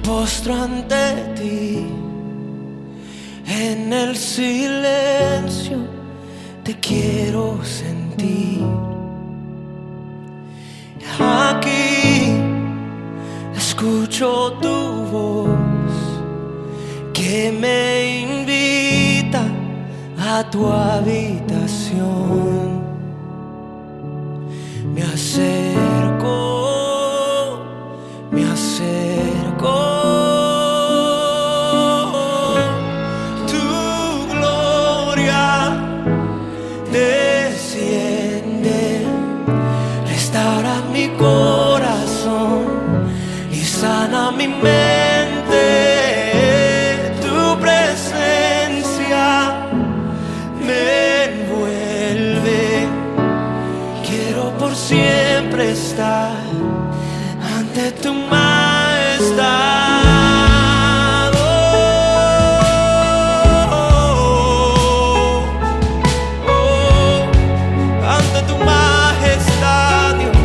postro ante ti. En el silencio te quiero sentir. Aquí escucho tu voz que me invita a tu habitación. Me acerco, me acerco. Tu gloria desciende, restaura mi corazón y sana mi mente. Tu presencia me envuelve. Quiero por siempre estar ante tu majestad. Ante tu majestad, Dios.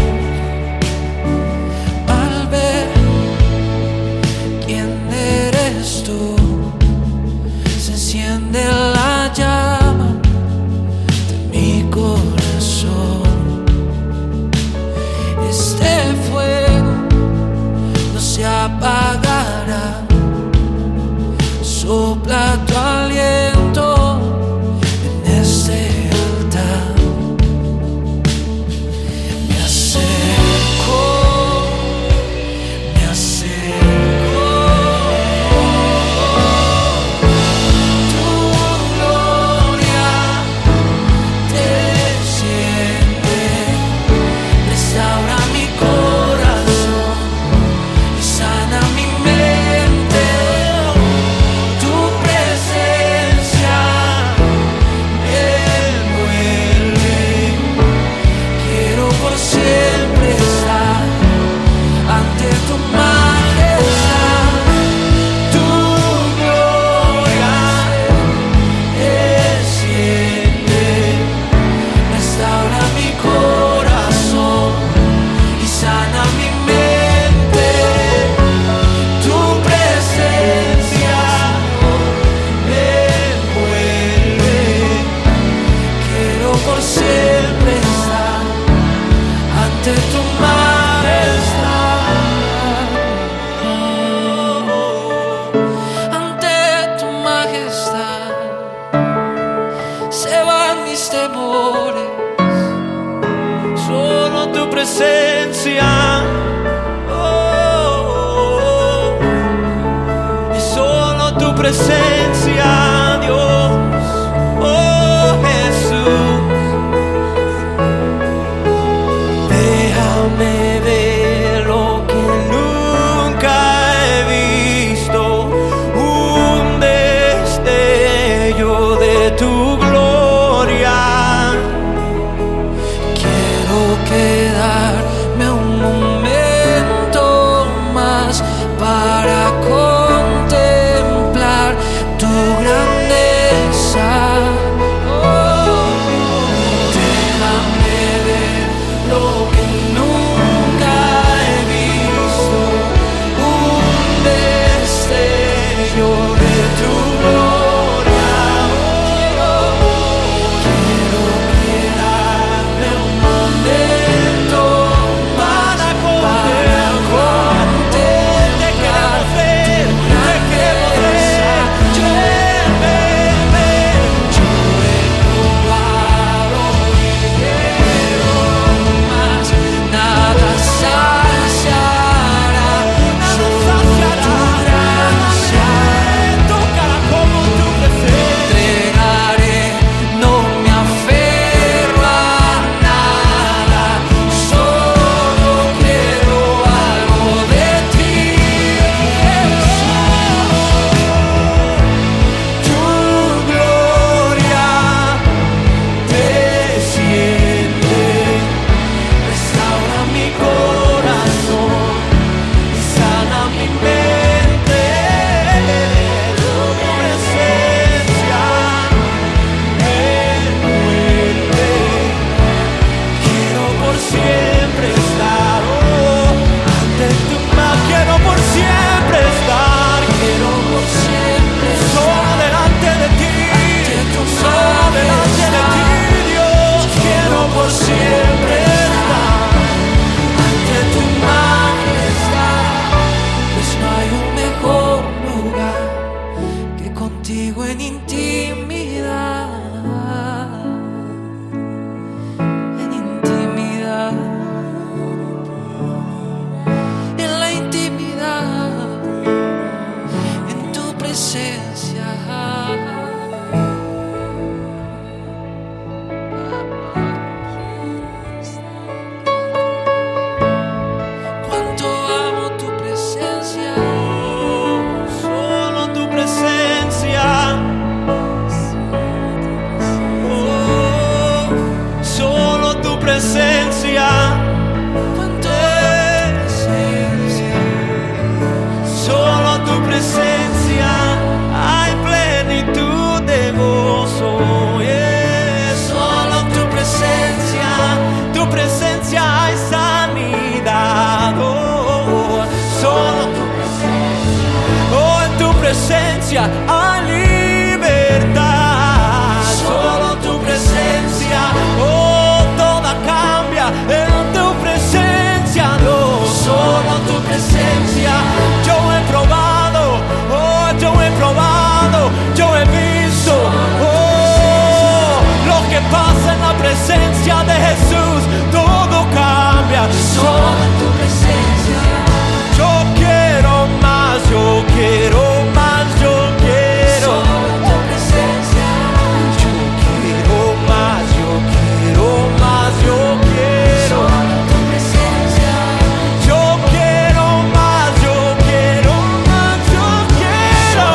Al ver quién eres tú, se enciende la llama de mi corazón. Este fuego no se apagará. Sopla tu aliento en este altar. Me acerco, me acerco. Tu gloria desciende, restaura mi corazón y sana mi mente. Tu presencia me envuelve. Quiero por siempre estar ante tu majestad. Tu gloria desciende, restaura mi corazón y sana mi mente. Tu presencia me envuelve. Quiero por siempre estar ante tu majestad. Ante tu majestad se van mis temores. Solo tu presencia, y solo tu presencia, Dios. Oh Jesús, déjame ver lo que nunca he visto, un destello de tu gloria. Quiero quedarme un momento más para contemplar presencia hay libertad. Solo tu presencia, oh, toda cambia en tu presencia, Dios. Solo tu presencia, yo he probado, oh, yo he probado, yo he visto, oh, lo que pasa en la presencia de Jesús, todo cambia. Solo tu presencia, yo quiero más, yo quiero más, yo quiero. Solo tu presencia, yo quiero más, yo quiero más, yo quiero. Solo tu presencia, yo quiero más, yo quiero más, yo quiero.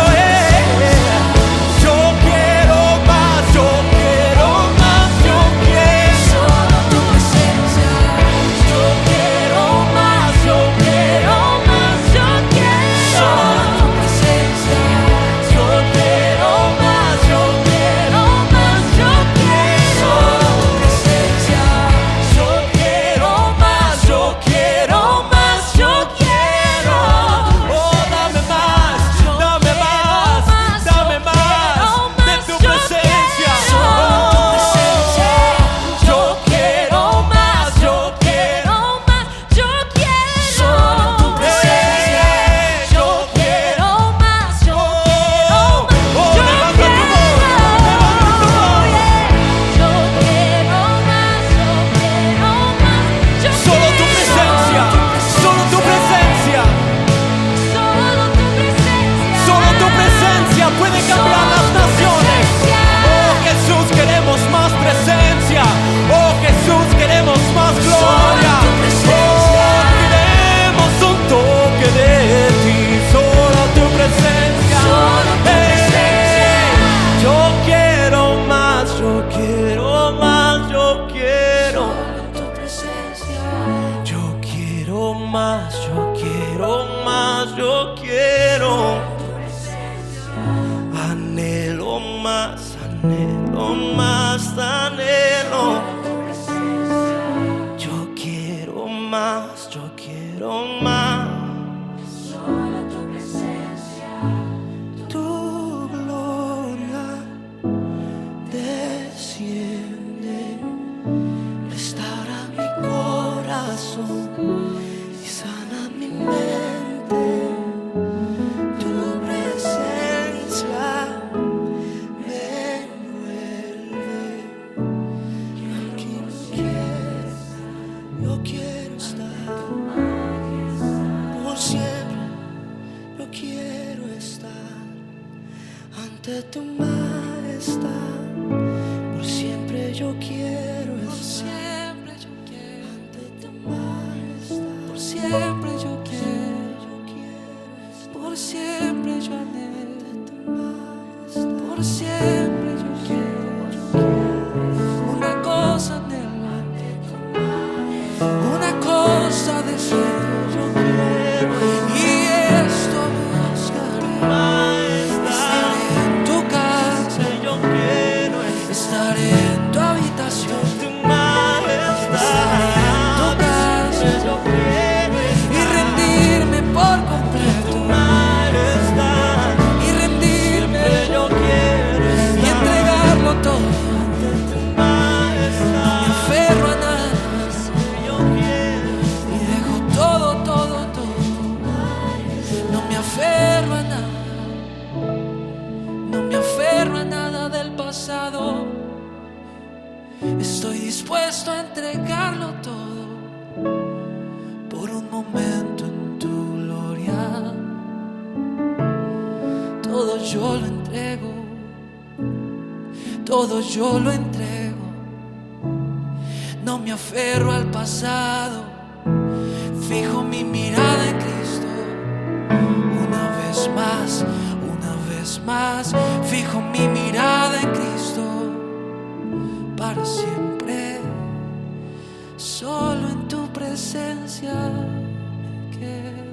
Yo quiero más, yo quiero más, yo quiero. Solo tu presencia, yo quiero más, yo quiero más, yo quiero. Solo tu presencia, yo quiero más, yo quiero más, yo quiero. Solo tu presencia, yo quiero más, yo quiero más, yo quiero. Oh, dame más, dame más, dame más de tu presencia. Solo tu presencia, yo quiero más, yo quiero más, yo quiero. Solo tu presencia, yo quiero más, yo quiero más, yo quiero. Levanta tu voz, levanta tu voz. Yo quiero más, yo quiero más, yo quiero. Solo tu presencia, solo tu presencia, solo tu presencia puede cambiar las naciones. Oh Jesús, queremos más presencia. Oh Jesús, queremos más gloria. Oh, queremos un toque de ti. Solo tu presencia. Yo quiero más, yo quiero más, yo quiero. Yo quiero más, yo quiero más, yo quiero. Anhelo más, anhelo más, anhelo. Yo quiero más, yo quiero más. Tu gloria desciende, restaura mi corazón y sana mi mente. Tu presencia me envuelve. Aquí no quiero, yo quiero estar por siempre. Yo quiero estar ante tu majestad. Por siempre yo quiero estar ante tu majestad. Por siempre yo quiero estar. Por siempre yo anhelo tu majestad. Por siempre yo quiero. Una cosa anhelo, una cosa deseo. Yo quiero, y esto buscaré. Estaré en tu casa, yo quiero estaré en tu habitación. Tu majestad, estaré en tu casa, yo quiero y rendirme por completo. Tu majestad, y rendirme, yo quiero y entregarlo todo. Tu majestad, no me aferro a nada, yo quiero y dejo todo, todo, todo. No me aferro a nada, no me aferro a nada del pasado. Estoy dispuesto a entregarlo todo por un momento en tu gloria. Todo yo lo entrego, todo yo lo entrego. No me aferro al pasado, fijo mi mirada en Cristo. Una vez más, fijo mi mirada en Cristo. Para siempre, solo en tu presencia me quedo.